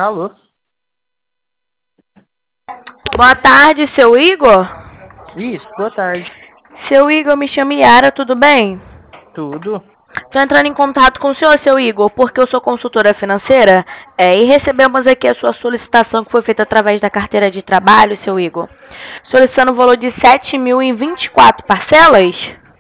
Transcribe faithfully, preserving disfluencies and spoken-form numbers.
Alô? Boa tarde, seu Igor. Isso, boa tarde. Seu Igor, me chamo Yara, tudo bem? Tudo? Estou entrando em contato com o senhor, seu Igor, porque eu sou consultora financeira é, e recebemos aqui a sua solicitação que foi feita através da carteira de trabalho, seu Igor, solicitando o valor de sete mil em vinte e quatro parcelas.